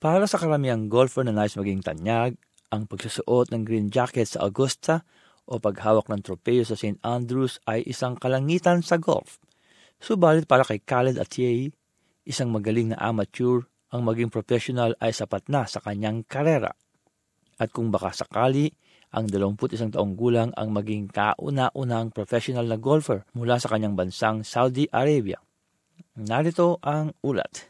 Para sa karamihang golfer na nais maging tanyag, ang pagsusuot ng green jacket sa Augusta o paghawak ng tropeyo sa St. Andrews ay isang kalangitan sa golf. Subalit para kay Khaled Atieh, isang magaling na amateur, ang maging professional ay sapat na sa kanyang karera. At kung baka sakali, ang 21 taong gulang ang maging kauna-unang professional na golfer mula sa kanyang bansang Saudi Arabia. Narito ang ulat.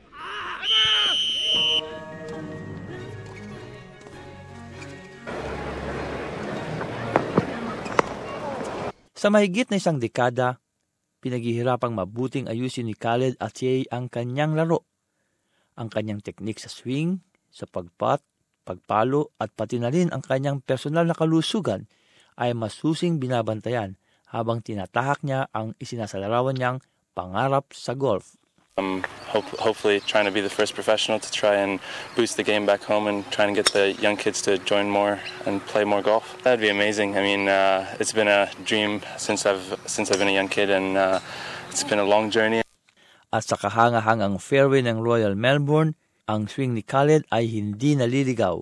Sa mahigit na isang dekada, pinaghihirapang mabuting ayusin ni Khaled Atieh ang kanyang laro. Ang kanyang teknik sa swing, sa pagpat, pagpalo at pati na rin ang kanyang personal na kalusugan ay masusing binabantayan habang tinatahak niya ang isinasalarawan niyang pangarap sa golf. Hopefully trying to be the first professional to try and boost the game back home and trying to get the young kids to join more and play more golf. That'd be amazing. I mean, it's been a dream since I've been a young kid, and it's been a long journey. At sa kahangahangang fairway ng Royal Melbourne, ang swing ni Khaled ay hindi naliligaw.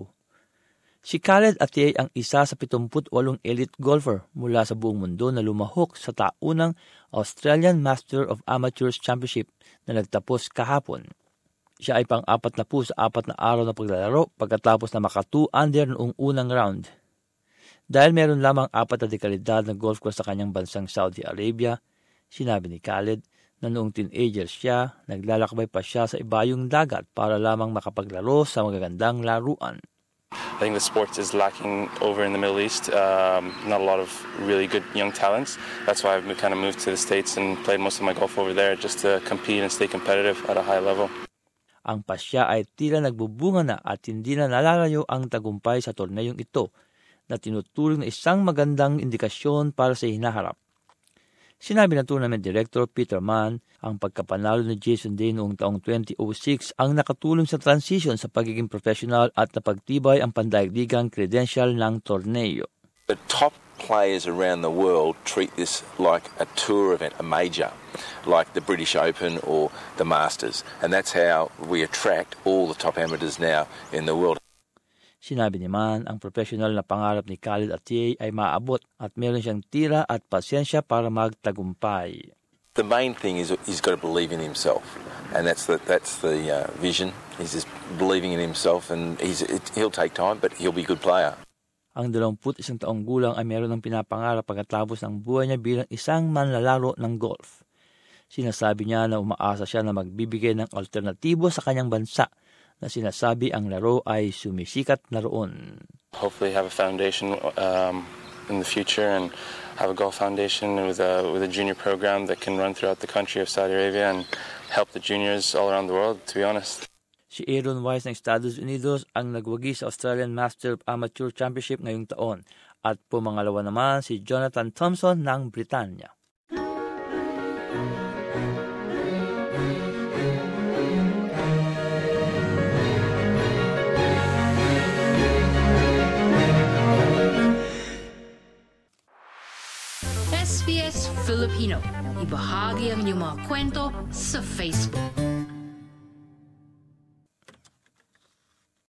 Si Khaled Atieh ang isa sa 78 elite golfer mula sa buong mundo na lumahok sa taunang Australian Master of Amateurs Championship na nagtapos kahapon. Siya ay pang-4 sa 4 na araw na paglalaro pagkatapos na maka 2 under noong unang round. Dahil meron lamang 4 na dekalidad na golf course sa kanyang bansang Saudi Arabia, sinabi ni Khaled na noong teenager siya, naglalakbay pa siya sa ibayong dagat para lamang makapaglaro sa magagandang laruan. I think the sport is lacking over in the Middle East. Not a lot of really good young talents. That's why I've kind of moved to the States and played most of my golf over there just to compete and stay competitive at a high level. Ang pasya ay tila nagbubunga na at hindi na nalalayo ang tagumpay sa torneyong ito na tinuturing na isang magandang indikasyon para sa hinaharap. Sinabi ng tournament director Peter Mann, ang pagkapanalo ni Jason Day noong taong 2006 ang nakatulong sa transition sa pagiging professional at napagtibay ang pandaigdigang credential ng torneo. The top players around the world treat this like a tour event, a major, like the British Open or the Masters, and that's how we attract all the top amateurs now in the world. Sinabi ni Mann, ang professional na pangarap ni Khaled Atieh ay maabot at meron siyang tira at pasensya para magtagumpay. The main thing is he's got to believe in himself, and that's the vision. He's just believing in himself, and he'll take time, but he'll be a good player. Ang 21 taong gulang ay meron ng pinapangarap pagkatapos ng buhay niya bilang isang manlalaro ng golf. Sinasabi niya na umaasa siya na magbibigay ng alternatibo sa kanyang bansa na sinasabi ang laro ay sumisikat na roon. Hopefully have a foundation in the future and have a golf foundation with a junior program that can run throughout the country of Saudi Arabia and help the juniors all around the world, to be honest. Si Aaron Wise ng Estados Unidos ang nagwagi sa Australian Master of Amateur Championship ngayong taon at pumangalawa naman si Jonathan Thompson ng Britanya. SBS Filipino, ibahagi ang inyong mga kwento sa Facebook.